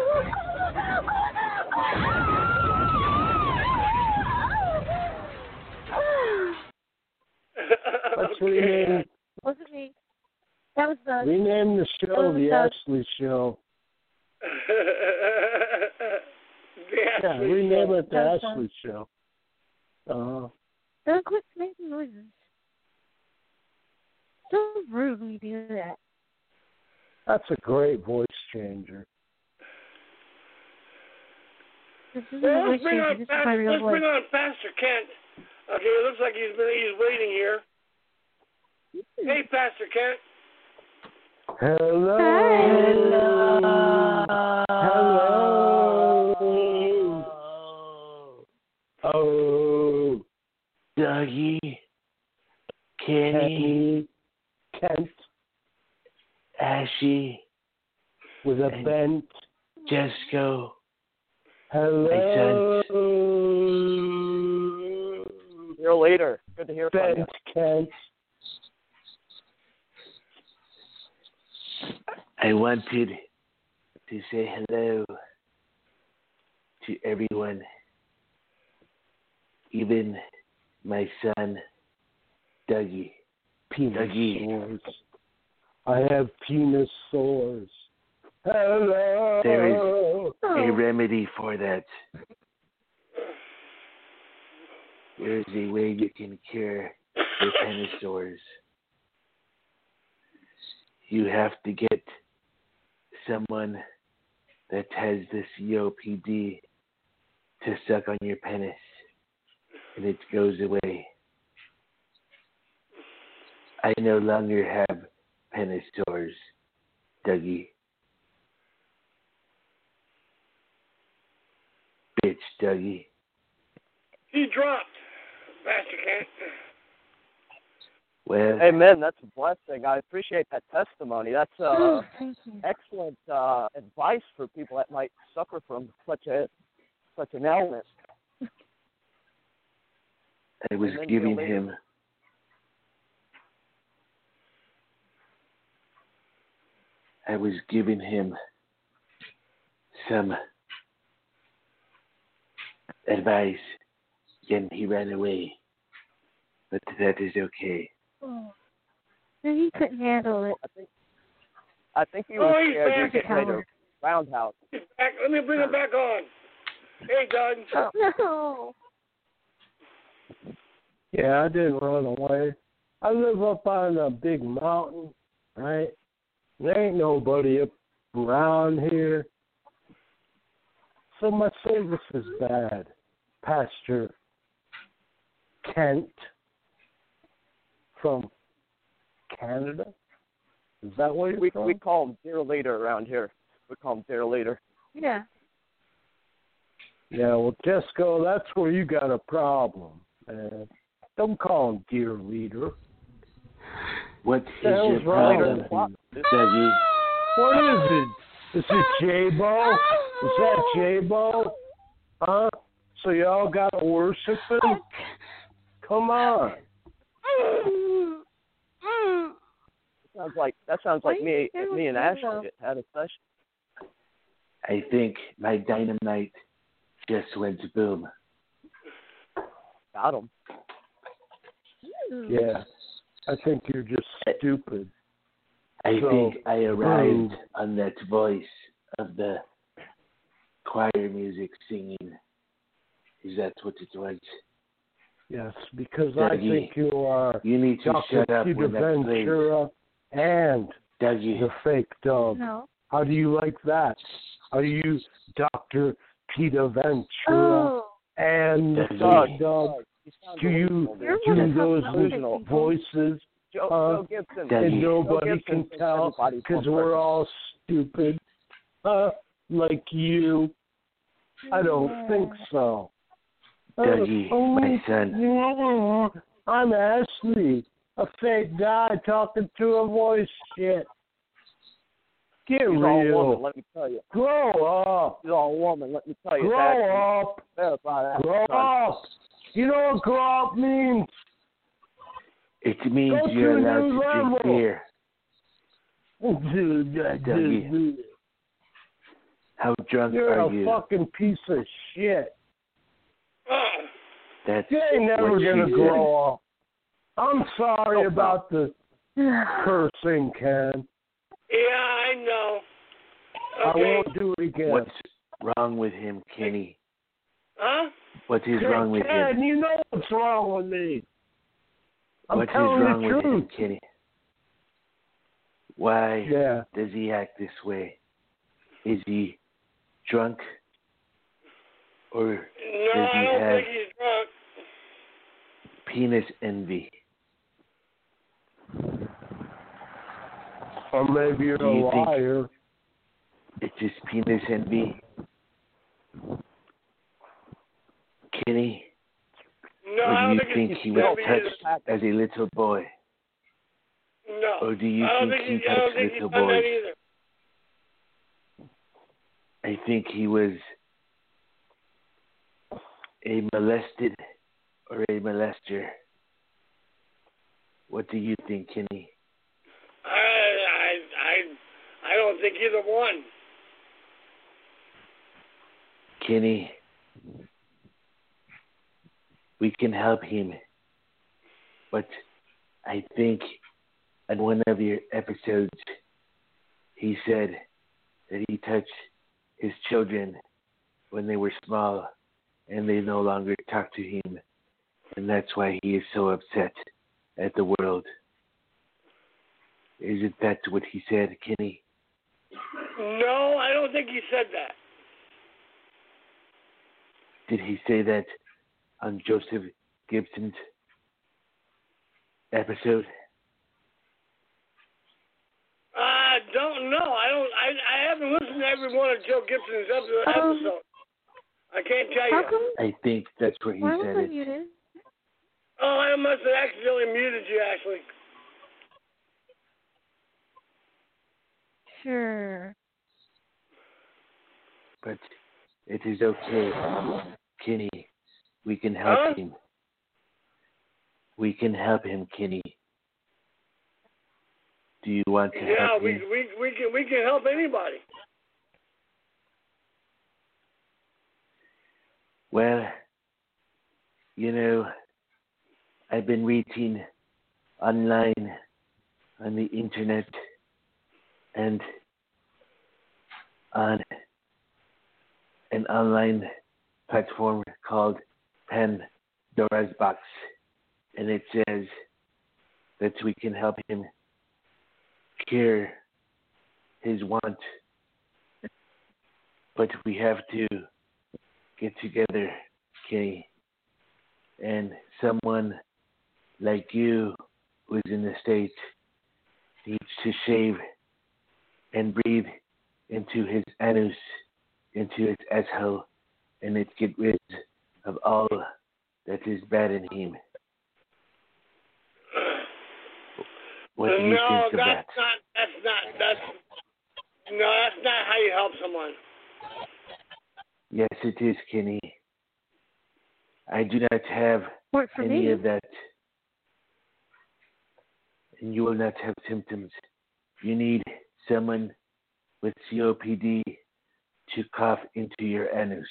Let's rename, Wasn't me. That was the. rename the show Oh, The Doug. Ashley Show. The Yeah, Ashley rename Show. it The Doug, Doug. Ashley Show. Uh-huh. Don't quit making noises. So rude when you do that. That's a great voice changer. This isn't Well, a voice let's bring changer. on This is my Pastor, real let's voice. bring on Pastor Kent. Okay, it looks like he's been he's waiting here. Hey, Pastor Kent. Hello. Hello. Oh, Dougie, Kenny, Kenny, Kent Ashy, with a And- bent. Jesco. Hello. You're a leader. Good to hear from you. Bent Kent. I wanted to say hello to everyone, even my son, Dougie. Penis Dougie. sores. I have penis sores. Hello. There is Oh. a remedy for that. There is a way you can cure your penis sores. You have to get someone that has the C O P D to suck on your penis, and it goes away. I no longer have penis sores, Dougie. Bitch, Dougie. he dropped, Pastor Kent. Well, Amen. That's a blessing. I appreciate that testimony. That's uh, Oh, thank you. excellent uh, advice for people that might suffer from such a such an ailment. I was And then giving you'll him I was giving him some advice, and he ran away. But that is okay. Oh. No, he couldn't handle it. I think I think he Oh, was he's scared back. you're getting ready to roundhouse. He's back. Let me bring him back on. Hey, Doug. No. Yeah, I didn't run away. I live up on a big mountain, right? There ain't nobody up around here. So my service is bad. Pastor Kent from Canada. Is that where you're We from? we call him dear leader around here. We call him dear leader. Yeah. Yeah, well, Jesco, that's where you got a problem, man. Don't call him dear leader. What is Sounds your wrong. problem, Dougie? What is it? Is it J-Bo? Is that J-Bo? Huh? So y'all got to worship him? Come on. Sounds like that sounds like Why me you me and doing Ashley that? had a session. I think my dynamite just went boom. Got him. Yeah, I think you're just stupid. I So, think I arrived um, on that voice of the choir music singing. Is that what it was? Yes, because I Dougie, think you are You need to Doctor shut up Peter when that plays. Ventura and Dougie, the fake dog. No. How do you like that? Are you Doctor Peter Ventura Oh. and the Dougie. fake dog? You sound Do you delusional, You're dude. one do of the those delusional people. voices Joe, uh, Joe Gibson. Dougie. and nobody Joe Gibson can thinks tell everybody's because one we're person. all stupid? Uh, like you. I don't think so. Uh, Dougie, oh, my son. yeah, I'm Ashley, a fake guy talking to a voice shit. Get He's all woman, real. let me tell you. Grow up. He's all woman, let me tell you. Grow That up. verify that. Grow son. up. You know what grow up means? It means Go to you're a allowed new to drink level. beer. Dude, Dougie. dude, How drunk you're are a you? fucking piece of shit. Ah, That's You ain't never what gonna she said. grow up. I'm sorry No, about the cursing, Ken. yeah, I know. I Okay. won't do it again. What's wrong with him, Kenny? Huh? What is Ken, wrong with Ken, him? you know what's wrong with me. I'm What is telling wrong the with truth. him, Kenny? Why Yeah. does he act this way? Is he drunk? Or No, does I he don't have think he's drunk. penis envy? Or maybe you're Do you a think- liar. It's his penis envy? Kenny? No, Or I do don't you think, think it's he was envy either. touched as a little boy? No. Or do you I don't think think he he's, I don't touched think he's little done that boys? either. I think he was a molested or a molester. What do you think, Kenny? I, I, I, I don't think either one. Kenny, we can help him, but I think on one of your episodes, he said that he touched his children when they were small and they no longer talk to him, and that's why he is so upset at the world. Isn't that what he said, Kenny? No, I don't think he said that. Did he say that on Joseph Gibson's episode? I don't know. I don't. I, I haven't listened to every one of Joe Gibson's episode. Um, episode. I can't tell How you. come? I think that's where he Why was said I it. muted? Oh, I must have accidentally muted you, Ashley. Sure. But it is okay, Kenny. We can help Huh? him. We can help him, Kenny. Do you want to Yeah, help we him? we we can we can help anybody. Well, you know, I've been reading online on the internet and on an online platform called Pandora's Box, and it says that we can help him cure his want, but we have to get together, Kenny, and someone like you who's in the States needs to shave and breathe into his anus, into his asshole, and it get rid of all that is bad in him. What do you no, think of that's that? not. That's not. That's no. That's not how you help someone. Yes, it is, Kenny. I do not have Worked for any me. of that, and you will not have symptoms. You need someone with C O P D to cough into your anus.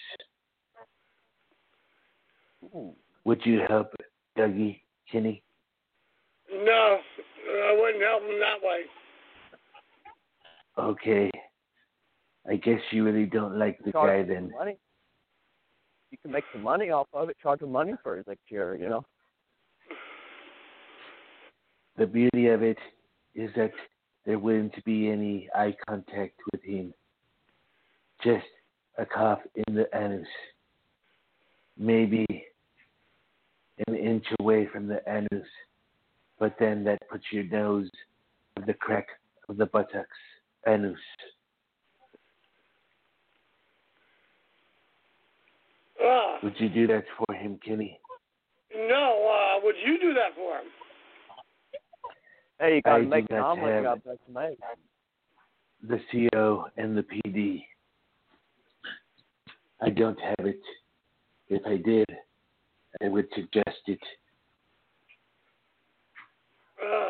Ooh. Would you help, Dougie, Kenny? No, I wouldn't help him that way. Okay. I guess you really don't like the Charge guy him then. some money. You can make some money off of it. Charge him money for his cure. You know. The beauty of it is that there wouldn't be any eye contact with him. Just a cough in the anus. Maybe an inch away from the anus, but then that puts your nose at the crack of the buttocks, anus. Uh, Would you do that for him, Kenny? no, uh, would you do that for him? Hey, you got I to do make an not omelet. You have- got to make some eggs. The C O and the P D. I don't have it. If I did, I would suggest it. Uh,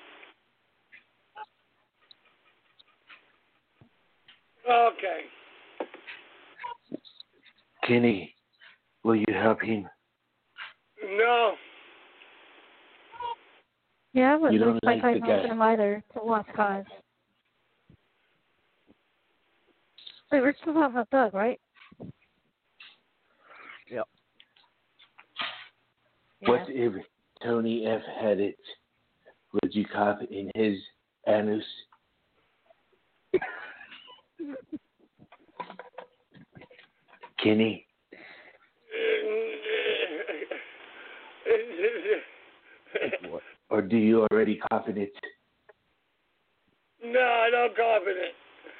okay. Kenny, will you help him? No. Yeah, I You wouldn't don't waste my like time the guy. helping him either. It's a lost cause. Wait, we're still talking about Doug, right? Yep. What if Tony F had it? Would you cough in his anus? Kenny, or do you already cough in it? No, I don't cough in it.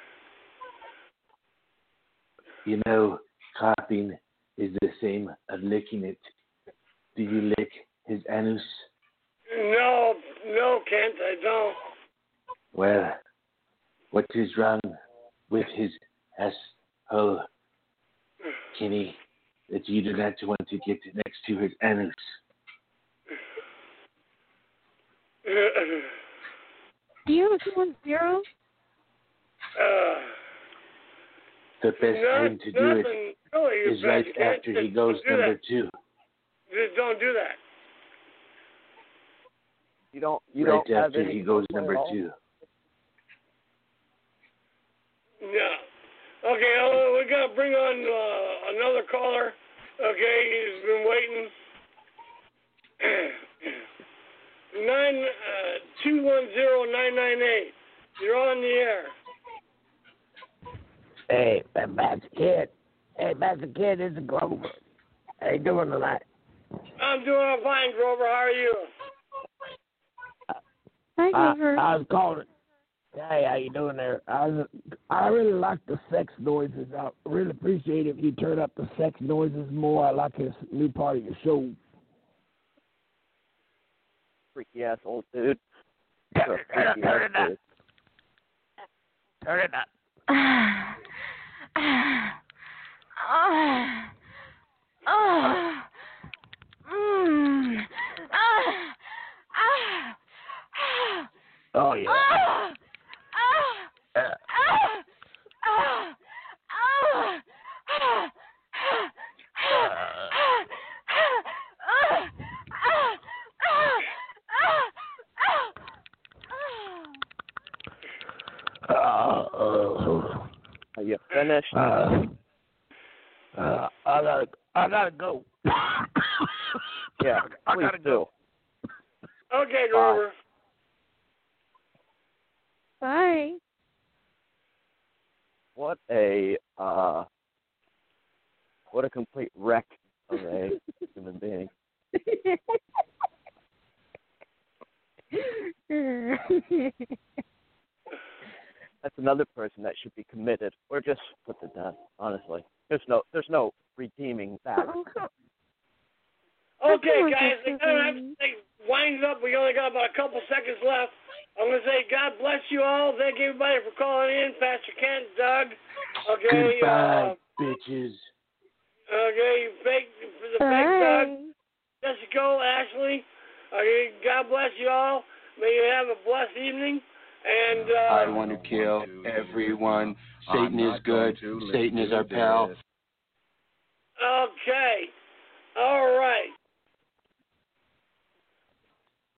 You know, coughing is the same as licking it. Do you lick his anus? No, no, Kent, I don't. Well, what is wrong with his asshole, Kenny, that you do not want to get next to his anus? Do you have a two one zero? Uh, The best no, time to do it nothing really, is but right you can't after just he goes do number that. two. Just don't do that. You don't. You Right don't have after any he goes control number at all? two. No. Okay, uh, we got to bring on uh, another caller. Okay, he's been waiting. Nine uh, two one zero nine nine eight. You're on the air. Hey, Master Kid. Hey, Master Kid, this is Grover. How you doing tonight? I'm doing fine, Grover. How are you? Hi, I, Grover. I was calling. Hey, how you doing there? I was I really like the sex noises. I really appreciate if you turn up the sex noises more. I like this new part of your show. Freaky ass old dude. Turn it up, turn it up. Turn it up. Ah, ah, ah, ah, mm, ah, ah, ah, Oh, yeah. ah, ah, Uh, ah, ah, ah, ah, uh, uh, Are you finished? uh, uh, I gotta, I gotta go. Yeah, I please gotta do. go. Okay, Grover. Bye. What a uh, what a complete wreck of a human being. That's another person that should be committed or just put to death. Honestly, there's no there's no redeeming that. Okay, guys, the thing winds up. We only got about a couple seconds left. I'm going to say God bless you all. Thank everybody for calling in. Pastor Kent, Doug. Okay. Goodbye, Uh, bitches. okay, fake, for the fake Doug. Jessica, Ashley. Okay, God bless you all. May you have a blessed evening. And uh, I want to kill everyone. Satan is good. Satan is our pal. okay.